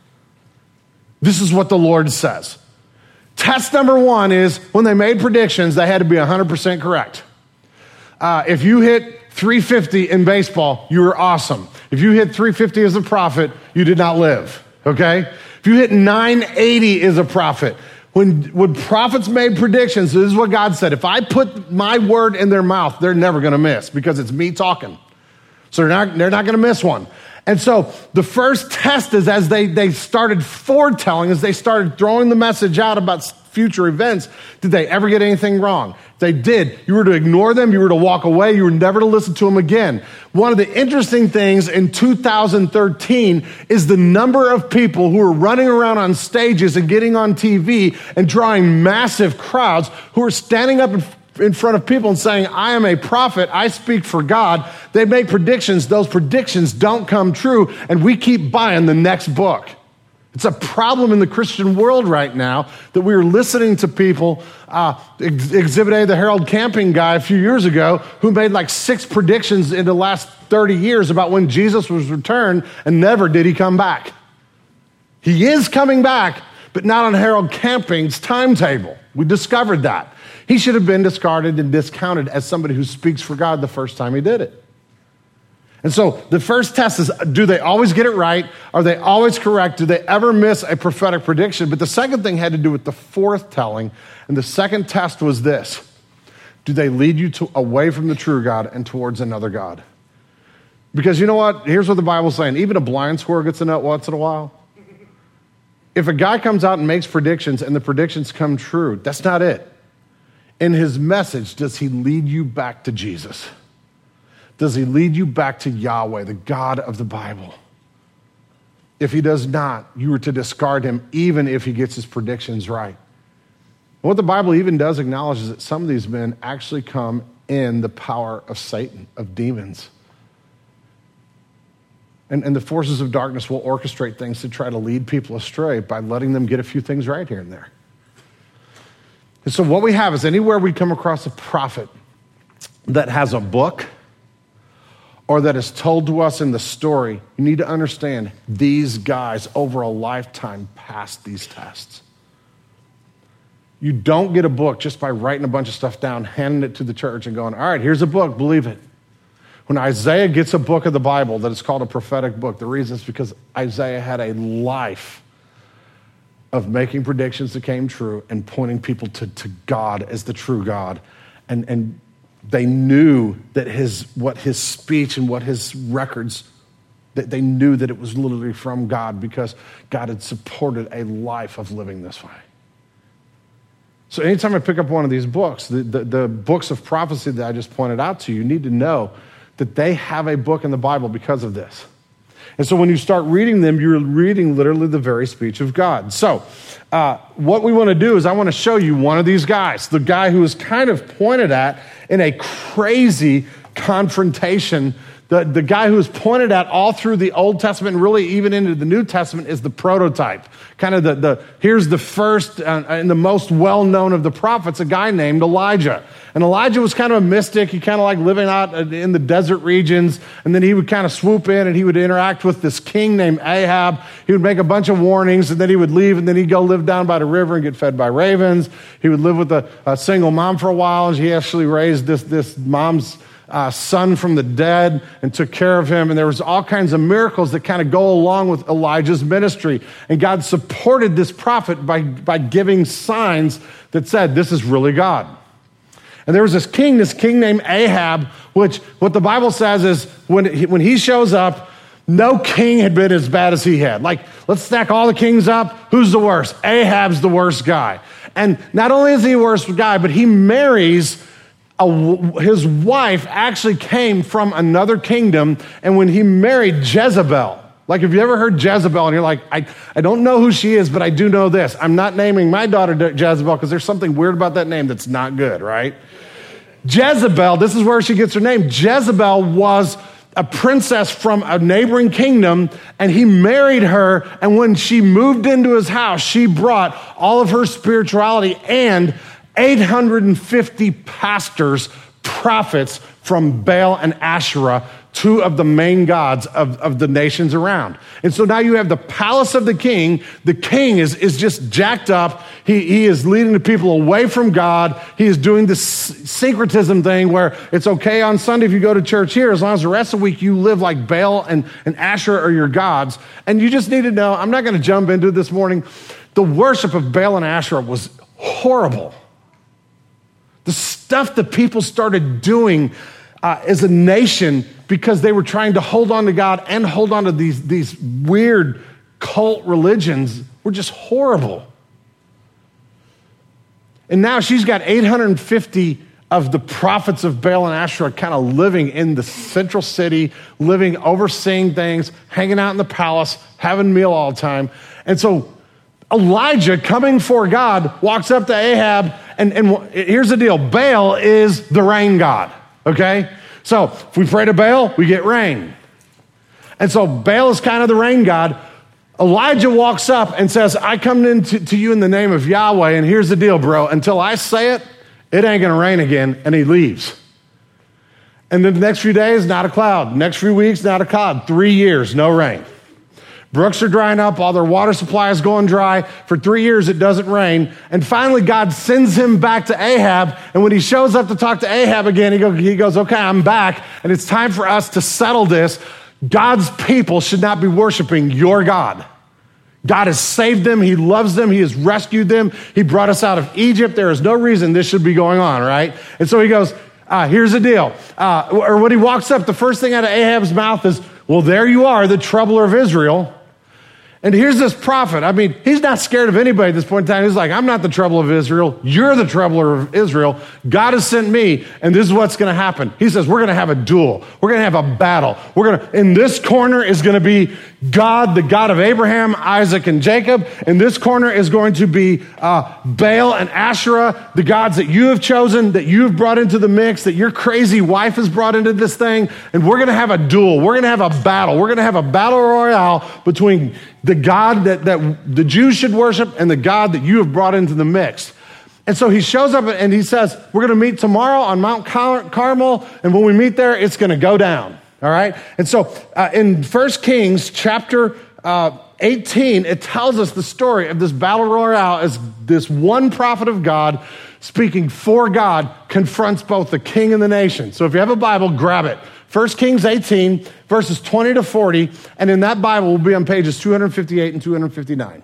This is what the Lord says. Test number 1 is when they made predictions, they had to be 100% correct. If you hit 350 in baseball, you were awesome. If you hit 350 as a prophet, you did not live, okay? If you hit 980 as a prophet, when prophets made predictions, this is what God said. If I put my word in their mouth, they're never going to miss because it's me talking. So they're not going to miss one. And so the first test is as they started foretelling, as they started throwing the message out about future events, did they ever get anything wrong? They did. You were to ignore them. You were to walk away. You were never to listen to them again. One of the interesting things in 2013 is the number of people who are running around on stages and getting on TV and drawing massive crowds who are standing up in front of people and saying, I am a prophet, I speak for God. They make predictions, those predictions don't come true, and we keep buying the next book. It's a problem in the Christian world right now that we are listening to people. Exhibit A, the Harold Camping guy a few years ago, who made like 6 predictions in the last 30 years about when Jesus was returned, and never did he come back. He is coming back, but not on Harold Camping's timetable. We discovered that. He should have been discarded and discounted as somebody who speaks for God the first time he did it. And so the first test is, do they always get it right? Are they always correct? Do they ever miss a prophetic prediction? But the second thing had to do with the forthtelling. And the second test was this. Do they lead you away from the true God and towards another God? Because you know what? Here's what the Bible's saying. Even a blind squirrel gets a nut once in a while. If a guy comes out and makes predictions and the predictions come true, that's not it. In his message, does he lead you back to Jesus? Does he lead you back to Yahweh, the God of the Bible? If he does not, you are to discard him even if he gets his predictions right. And what the Bible even does acknowledge is that some of these men actually come in the power of Satan, of demons. And the forces of darkness will orchestrate things to try to lead people astray by letting them get a few things right here and there. And so what we have is anywhere we come across a prophet that has a book or that is told to us in the story, you need to understand these guys over a lifetime passed these tests. You don't get a book just by writing a bunch of stuff down, handing it to the church and going, all right, here's a book, believe it. When Isaiah gets a book of the Bible that is called a prophetic book, the reason is because Isaiah had a life of making predictions that came true and pointing people to God as the true God. And they knew that what his speech and what his records, that they knew that it was literally from God because God had supported a life of living this way. So anytime I pick up one of these books, the books of prophecy that I just pointed out to you, you need to know that they have a book in the Bible because of this. And so when you start reading them, you're reading literally the very speech of God. So what we want to do is I want to show you one of these guys, the guy who is kind of pointed at in a crazy confrontation. The guy who is pointed at all through the Old Testament and really even into the New Testament is the prototype. Kind of here's the first and the most well-known of the prophets, a guy named Elijah. And Elijah was kind of a mystic. He kind of like living out in the desert regions. And then he would kind of swoop in and he would interact with this king named Ahab. He would make a bunch of warnings and then he would leave and then he'd go live down by the river and get fed by ravens. He would live with a single mom for a while. And he actually raised this mom's son from the dead and took care of him. And there was all kinds of miracles that kind of go along with Elijah's ministry. And God supported this prophet by giving signs that said, this is really God. And there was this king named Ahab, which what the Bible says is when he shows up, No king had been as bad as he had. Like, let's stack all the kings up. Who's the worst? Ahab's the worst guy. And not only is he the worst guy, but he marries his wife actually came from another kingdom. And when he married Jezebel, like, have you ever heard Jezebel? And you're like, I don't know who she is, but I do know this. I'm not naming my daughter Jezebel because there's something weird about that name that's not good, right? Jezebel, this is where she gets her name. Jezebel was a princess from a neighboring kingdom, and he married her. And when she moved into his house, she brought all of her spirituality and 850 pastors, prophets from Baal and Asherah, two of the main gods of the nations around. And so now you have the palace of the king. The king is just jacked up. He is leading the people away from God. He is doing this syncretism thing where it's okay on Sunday if you go to church here, as long as the rest of the week you live like Baal and Asherah are your gods. And you just need to know, I'm not going to jump into it this morning. The worship of Baal and Asherah was horrible. The stuff that people started doing as a nation because they were trying to hold on to God and hold on to these weird cult religions were just horrible. And now she's got 850 of the prophets of Baal and Asherah kind of living in the central city, living, overseeing things, hanging out in the palace, having a meal all the time. And so Elijah, coming for God, walks up to Ahab, and here's the deal. Baal is the rain god, okay? So if we pray to Baal, we get rain. And so Baal is kind of the rain god. Elijah walks up and says, I come to you in the name of Yahweh, and here's the deal, bro. Until I say it, it ain't going to rain again, and he leaves. And then the next few days, not a cloud. Next few weeks, not a cloud. 3 years, no rain. Brooks are drying up. All their water supply is going dry. For 3 years, it doesn't rain. And finally, God sends him back to Ahab. And when he shows up to talk to Ahab again, he goes, okay, I'm back. And it's time for us to settle this. God's people should not be worshiping your God. God has saved them. He loves them. He has rescued them. He brought us out of Egypt. There is no reason this should be going on, right? And so he goes, here's the deal. Or when he walks up, the first thing out of Ahab's mouth is, well, there you are, the troubler of Israel. And here's this prophet. I mean, he's not scared of anybody at this point in time. He's like, I'm not the trouble of Israel. You're the troubler of Israel. God has sent me, and this is what's going to happen. He says, we're going to have a duel. We're going to have a battle. In this corner is going to be God, the God of Abraham, Isaac, and Jacob. In this corner is going to be Baal and Asherah, the gods that you have chosen, that you have brought into the mix, that your crazy wife has brought into this thing. And we're going to have a duel. We're going to have a battle. We're going to have a battle royale between the God that the Jews should worship and the God that you have brought into the mix. And so he shows up and he says, we're going to meet tomorrow on Mount Carmel. And when we meet there, it's going to go down. All right. And so in 1 Kings chapter 18, it tells us the story of this battle royale as this one prophet of God speaking for God confronts both the king and the nation. So if you have a Bible, grab it. 1 Kings 18, verses 20 to 40, and in that Bible will be on pages 258 and 259.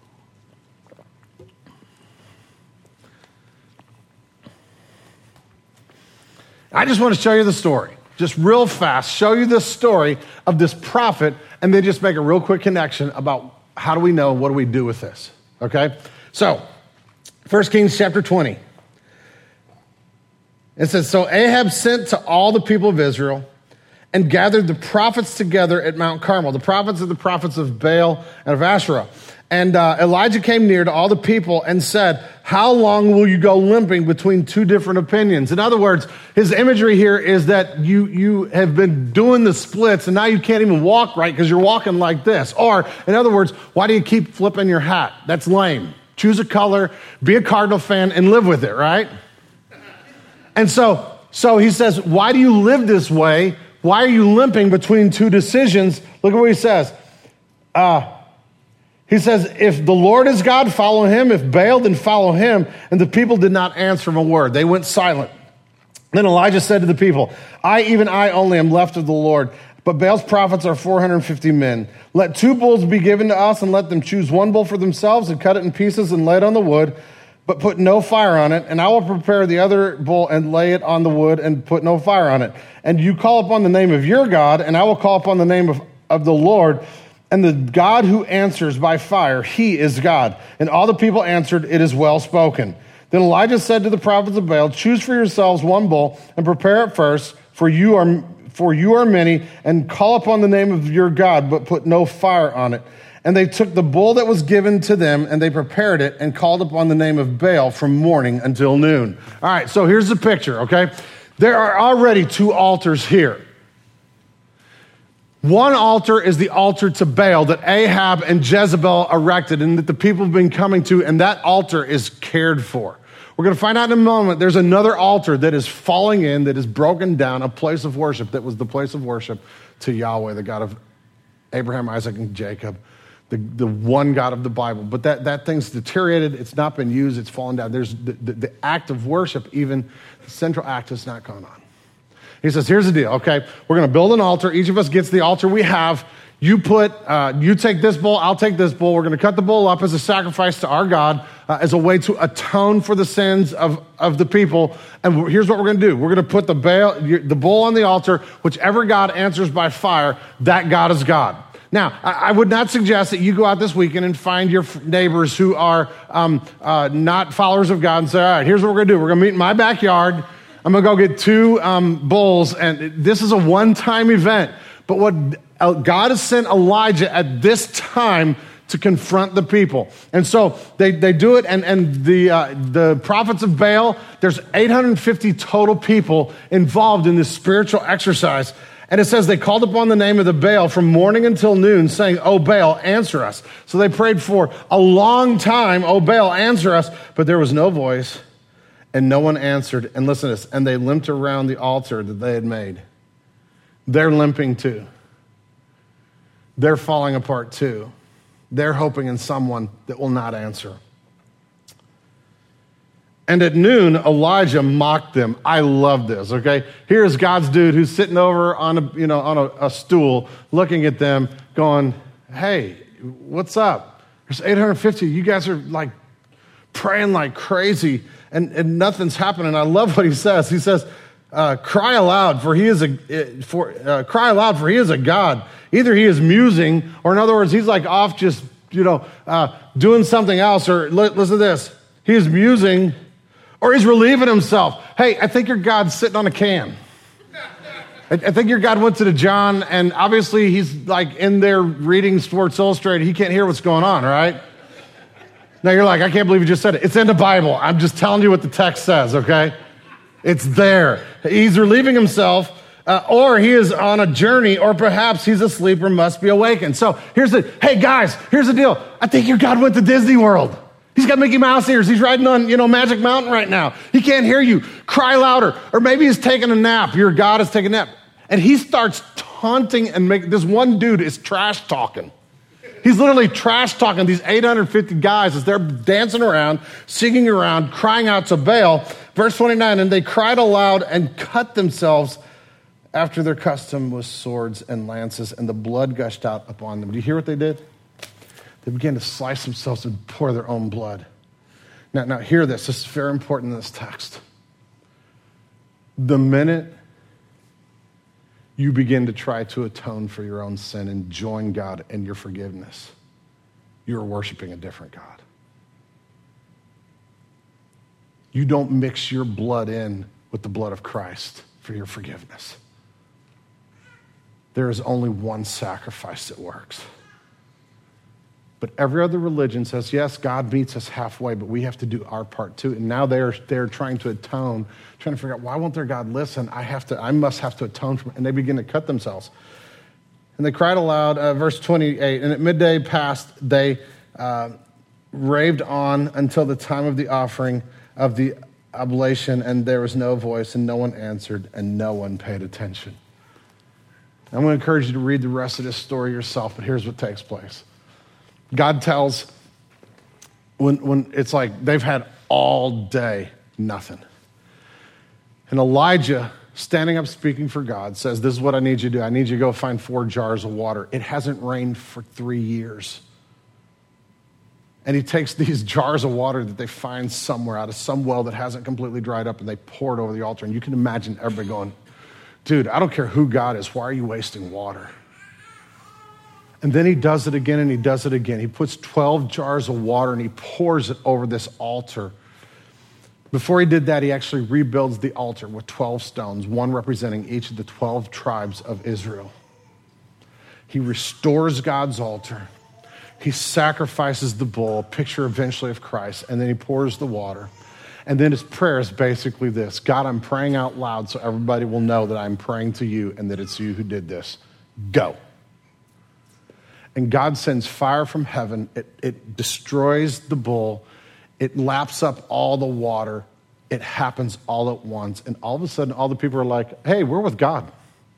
I just want to show you the story, just real fast, show you the story of this prophet, and then just make a real quick connection about how do we know, what do we do with this, okay? So, 1 Kings chapter 20. It says, so Ahab sent to all the people of Israel and gathered the prophets together at Mount Carmel. The prophets are the prophets of Baal and of Asherah. And Elijah came near to all the people and said, how long will you go limping between two different opinions? In other words, his imagery here is that you have been doing the splits and now you can't even walk right because you're walking like this. Or, in other words, why do you keep flipping your hat? That's lame. Choose a color, be a Cardinal fan, and live with it, right? And so he says, why do you live this way? Why are you limping between two decisions? Look at what he says. He says, if the Lord is God, follow him. If Baal, then follow him. And the people did not answer him a word. They went silent. Then Elijah said to the people, even I only am left of the Lord. But Baal's prophets are 450 men. Let 2 bulls be given to us, and let them choose 1 bull for themselves and cut it in pieces and lay it on the wood, but put no fire on it. And I will prepare the other bull and lay it on the wood and put no fire on it. And you call upon the name of your God, and I will call upon the name of of the Lord, and the God who answers by fire, he is God. And all the people answered, it is well spoken. Then Elijah said to the prophets of Baal, choose for yourselves one bull and prepare it first, for you are many, and call upon the name of your God, but put no fire on it. And they took the bull that was given to them, and they prepared it and called upon the name of Baal from morning until noon. All right, so here's the picture, okay? There are already 2 altars here. One altar is the altar to Baal that Ahab and Jezebel erected and that the people have been coming to, and that altar is cared for. We're going to find out in a moment there's another altar that is falling in, that is broken down, a place of worship that was the place of worship to Yahweh, the God of Abraham, Isaac, and Jacob, the one God of the Bible. But that thing's deteriorated. It's not been used. It's fallen down. There's the act of worship, even the central act, has not gone on. He says, here's the deal, okay? We're going to build an altar. Each of us gets the altar we have. You take this bull, I'll take this bull. We're going to cut the bull up as a sacrifice to our God, as a way to atone for the sins of the people. And here's what we're going to do. We're going to put the bull on the altar. Whichever God answers by fire, that God is God. Now, I would not suggest that you go out this weekend and find your neighbors who are not followers of God and say, all right, here's what we're going to do. We're going to meet in my backyard. I'm going to go get 2 bulls, and this is a one-time event. But what God has sent Elijah at this time to confront the people. And so they do it, and the prophets of Baal, there's 850 total people involved in this spiritual exercise. And it says they called upon the name of the Baal from morning until noon, saying, "O Baal, answer us." So they prayed for a long time, "O Baal, answer us." But there was no voice, and no one answered. And listen to this, and they limped around the altar that they had made. They're limping too. They're falling apart too. They're hoping in someone that will not answer. And at noon, Elijah mocked them. I love this, okay? Here's God's dude who's sitting over on a stool, looking at them, going, "Hey, what's up? There's 850. You guys are like praying like crazy, and nothing's happening." I love what he says. He says, "Cry aloud, for he is a God. Either he is musing, or in other words, he's like off just doing something else. Or listen to this: he is musing, or he's relieving himself. Hey, I think your God's sitting on a can. I think your God went to the John, and obviously he's like in there reading Sports Illustrated. He can't hear what's going on, right?" Now you're like, "I can't believe you just said it." It's in the Bible. I'm just telling you what the text says, okay? It's there. He's relieving himself, or he is on a journey, or perhaps he's asleep or must be awakened. So hey guys, here's the deal. I think your God went to Disney World. He's got Mickey Mouse ears. He's riding on, Magic Mountain right now. He can't hear you. Cry louder. Or maybe he's taking a nap. Your God is taking a nap. And he starts taunting and this one dude is trash talking. He's literally trash talking these 850 guys as they're dancing around, singing around, crying out to Baal. Verse 29, and they cried aloud and cut themselves after their custom with swords and lances, and the blood gushed out upon them. Do you hear what they did? They began to slice themselves and pour their own blood. Now hear this. This is very important in this text. The minute you begin to try to atone for your own sin and join God in your forgiveness, you're worshiping a different God. You don't mix your blood in with the blood of Christ for your forgiveness. There is only one sacrifice that works. But every other religion says, yes, God meets us halfway, but we have to do our part too. And now they're trying to atone, trying to figure out, why won't their God listen? I must have to atone for it. And they begin to cut themselves. And they cried aloud, verse 28, and at midday past, they raved on until the time of the offering of the oblation, and there was no voice, and no one answered, and no one paid attention. I'm going to encourage you to read the rest of this story yourself, but here's what takes place. God tells, when it's like they've had all day nothing. And Elijah, standing up speaking for God, says, this is what I need you to do. I need you to go find 4 jars of water. It hasn't rained for 3 years. And he takes these jars of water that they find somewhere out of some well that hasn't completely dried up, and they pour it over the altar. And you can imagine everybody going, dude, I don't care who God is. Why are you wasting water? And then he does it again and he does it again. He puts 12 jars of water and he pours it over this altar. Before he did that, he actually rebuilds the altar with 12 stones, one representing each of the 12 tribes of Israel. He restores God's altar. He sacrifices the bull, a picture eventually of Christ, and then he pours the water. And then his prayer is basically this: God, I'm praying out loud so everybody will know that I'm praying to you and that it's you who did this. Go. And God sends fire from heaven. It destroys the bull. It laps up all the water. It happens all at once. And all of a sudden, all the people are like, hey, we're with God.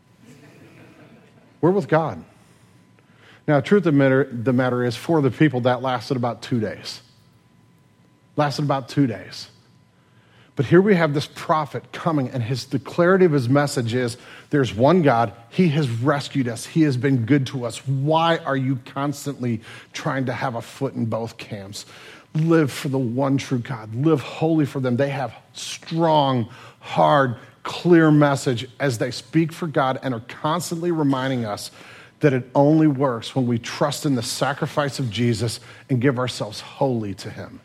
We're with God. Now, the truth of the matter is, for the people, that lasted about 2 days. Lasted about 2 days. But here we have this prophet coming, and the clarity of his message is, there's one God. He has rescued us. He has been good to us. Why are you constantly trying to have a foot in both camps? Live for the one true God. Live holy for them. They have strong, hard, clear message as they speak for God and are constantly reminding us that it only works when we trust in the sacrifice of Jesus and give ourselves wholly to him.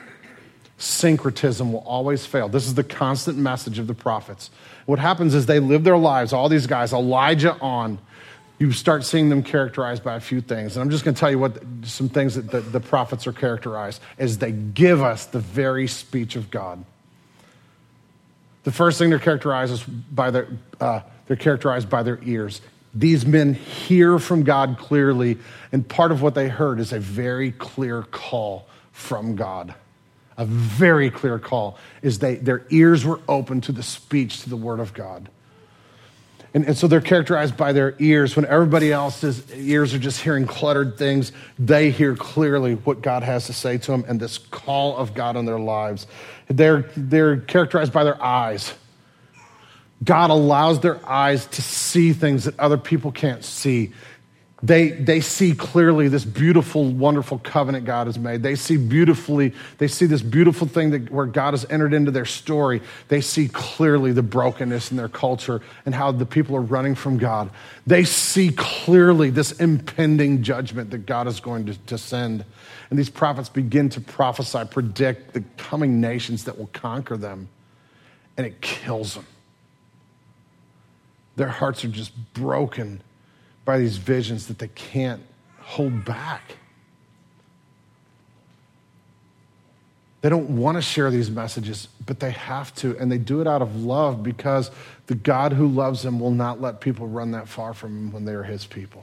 Syncretism will always fail. This is the constant message of the prophets. What happens is they live their lives, all these guys, Elijah on, you start seeing them characterized by a few things. And I'm just going to tell you some things that the prophets are characterized as they give us the very speech of God. The first thing they're characterized by their ears. These men hear from God clearly, and part of what they heard is a very clear call from God. A very clear call is their ears were open to the speech, to the word of God. And so they're characterized by their ears. When everybody else's ears are just hearing cluttered things, they hear clearly what God has to say to them and this call of God on their lives. They're characterized by their eyes. God allows their eyes to see things that other people can't see. They see clearly this beautiful, wonderful covenant God has made. They see this beautiful thing where God has entered into their story. They see clearly the brokenness in their culture and how the people are running from God. They see clearly this impending judgment that God is going to send. And these prophets begin to prophesy, predict the coming nations that will conquer them. And it kills them. Their hearts are just broken by these visions that they can't hold back. They don't want to share these messages, but they have to, and they do it out of love because the God who loves them will not let people run that far from him when they are his people.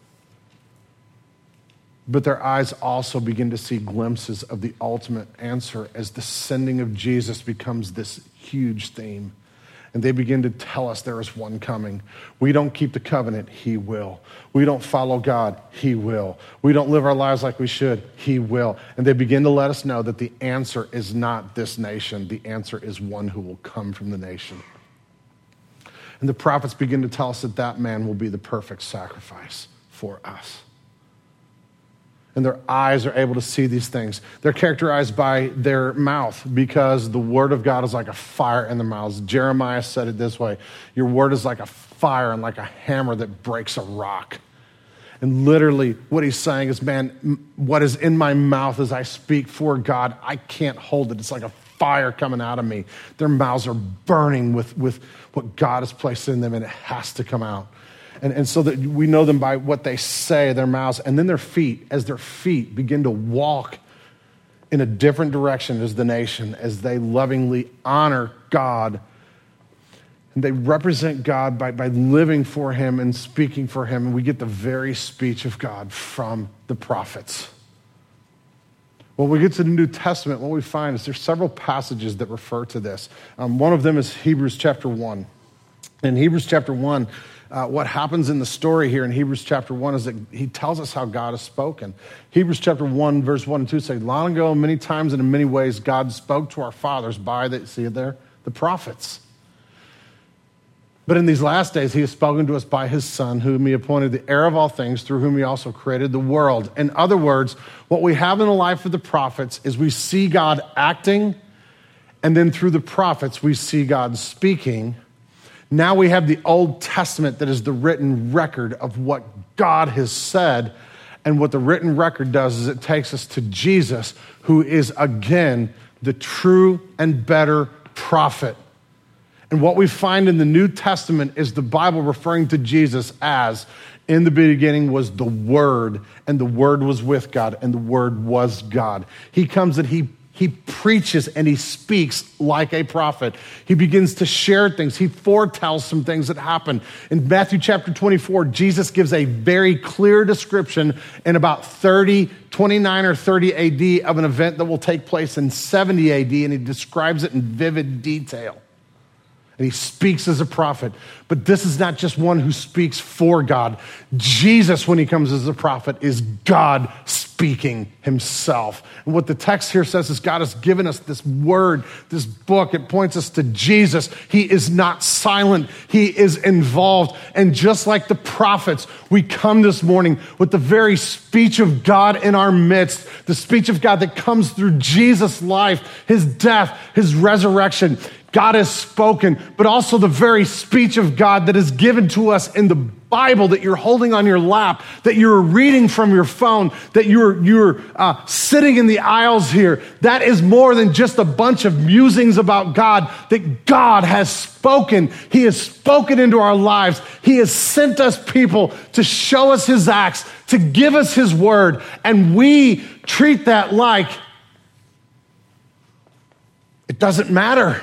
But their eyes also begin to see glimpses of the ultimate answer as the sending of Jesus becomes this huge theme. And they begin to tell us there is one coming. We don't keep the covenant, he will. We don't follow God, he will. We don't live our lives like we should, he will. And they begin to let us know that the answer is not this nation. The answer is one who will come from the nation. And the prophets begin to tell us that man will be the perfect sacrifice for us. And their eyes are able to see these things. They're characterized by their mouth because the word of God is like a fire in their mouths. Jeremiah said it this way: your word is like a fire and like a hammer that breaks a rock. And literally what he's saying is, man, what is in my mouth as I speak for God, I can't hold it. It's like a fire coming out of me. Their mouths are burning with what God has placed in them, and it has to come out. And so that we know them by what they say, their mouths, and then their feet, as their feet begin to walk in a different direction as the nation, as they lovingly honor God. And they represent God by living for him and speaking for him. And we get the very speech of God from the prophets. When we get to the New Testament, what we find is there's several passages that refer to this. One of them is Hebrews chapter 1. In Hebrews chapter 1, what happens in the story here in Hebrews chapter 1 is that he tells us how God has spoken. Hebrews chapter 1, verse 1 and 2 say, long ago, many times and in many ways, God spoke to our fathers by see it there? The prophets. But in these last days, he has spoken to us by his Son, whom he appointed the heir of all things, through whom he also created the world. In other words, what we have in the life of the prophets is we see God acting, and then through the prophets, we see God speaking. Now we have the Old Testament that is the written record of what God has said. And what the written record does is it takes us to Jesus, who is, again, the true and better prophet. And what we find in the New Testament is the Bible referring to Jesus as, in the beginning was the Word, and the Word was with God, and the Word was God. He comes and he preaches and he speaks like a prophet. He begins to share things. He foretells some things that happen. In Matthew chapter 24, Jesus gives a very clear description in about 29 or 30 AD of an event that will take place in 70 AD, and he describes it in vivid detail. And he speaks as a prophet. But this is not just one who speaks for God. Jesus, when he comes as a prophet, is God speaking himself. And what the text here says is God has given us this word, this book. It points us to Jesus. He is not silent. He is involved. And just like the prophets, we come this morning with the very speech of God in our midst, the speech of God that comes through Jesus' life, his death, his resurrection. God has spoken, but also the very speech of God that is given to us in the Bible that you're holding on your lap, that you're reading from your phone, that you're sitting in the aisles here. That is more than just a bunch of musings about God, that God has spoken. He has spoken into our lives. He has sent us people to show us his acts, to give us his word, and we treat that like it doesn't matter.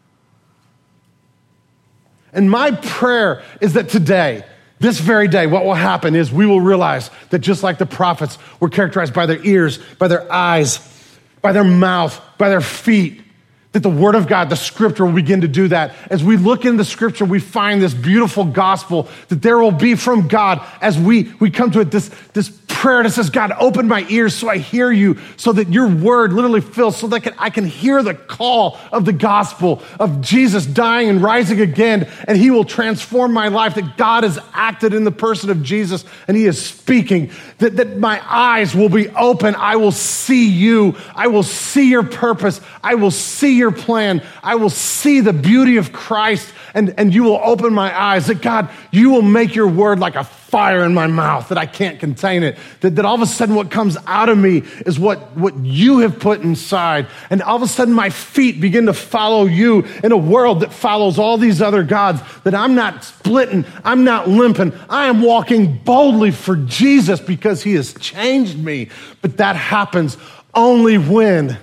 And my prayer is that today, this very day, what will happen is we will realize that just like the prophets were characterized by their ears, by their eyes, by their mouth, by their feet, that the word of God, the scripture will begin to do that. As we look in the scripture, we find this beautiful gospel that there will be from God as we come to it, this prayer that says, God, open my ears so I hear you, so that your word literally fills, so that I can hear the call of the gospel of Jesus dying and rising again, and he will transform my life, that God has acted in the person of Jesus, and he is speaking, that my eyes will be open. I will see you. I will see your purpose. I will see your plan. I will see the beauty of Christ, and you will open my eyes, that God, you will make your word like a fire in my mouth, that I can't contain it, that all of a sudden what comes out of me is what you have put inside, and all of a sudden my feet begin to follow you in a world that follows all these other gods, that I'm not splitting, I'm not limping, I am walking boldly for Jesus because he has changed me. But that happens only when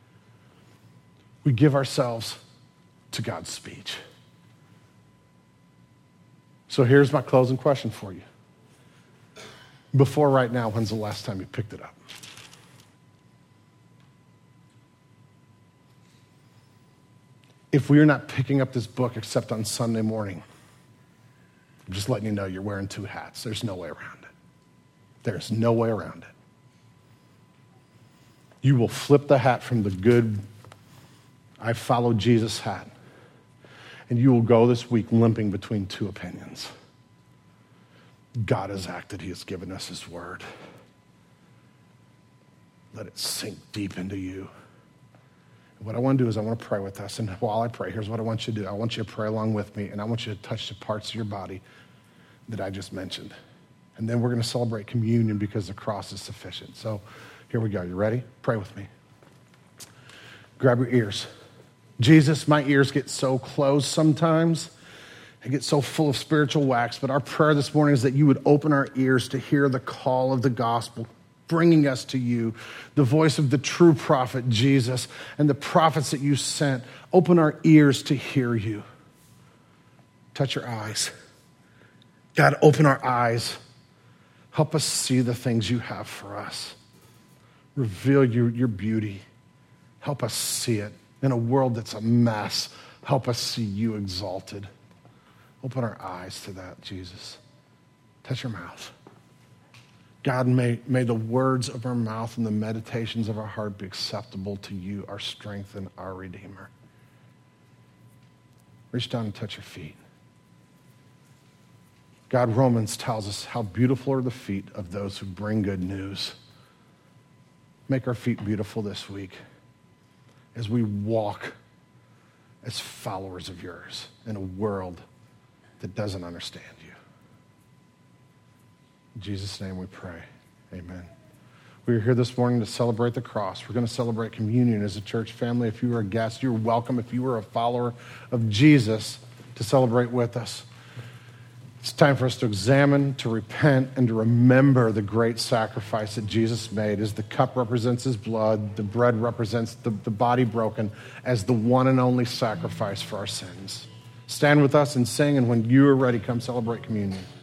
we give ourselves to God's speech. So here's my closing question for you. Before right now, when's the last time you picked it up? If we are not picking up this book except on Sunday morning, I'm just letting you know you're wearing two hats. There's no way around it. There's no way around it. You will flip the hat from the good, I follow Jesus hat, and you will go this week limping between two opinions. God has acted. He has given us his word. Let it sink deep into you. And what I want to do is I want to pray with us. And while I pray, here's what I want you to do. I want you to pray along with me, and I want you to touch the parts of your body that I just mentioned. And then we're going to celebrate communion because the cross is sufficient. So here we go. You ready? Pray with me. Grab your ears. Jesus, my ears get so closed sometimes. I get so full of spiritual wax, but our prayer this morning is that you would open our ears to hear the call of the gospel, bringing us to you, the voice of the true prophet, Jesus, and the prophets that you sent. Open our ears to hear you. Touch your eyes. God, open our eyes. Help us see the things you have for us. Reveal your beauty. Help us see it. In a world that's a mess, help us see you exalted. Open our eyes to that, Jesus. Touch your mouth. God, may the words of our mouth and the meditations of our heart be acceptable to you, our strength and our Redeemer. Reach down and touch your feet. God, Romans tells us how beautiful are the feet of those who bring good news. Make our feet beautiful this week as we walk as followers of yours in a world that doesn't understand you. In Jesus' name we pray. Amen. We are here this morning to celebrate the cross. We're going to celebrate communion as a church family. If you are a guest, you're welcome. If you are a follower of Jesus, to celebrate with us. It's time for us to examine, to repent, and to remember the great sacrifice that Jesus made. As the cup represents his blood, the bread represents the body broken as the one and only sacrifice for our sins. Stand with us and sing, and when you are ready, come celebrate communion.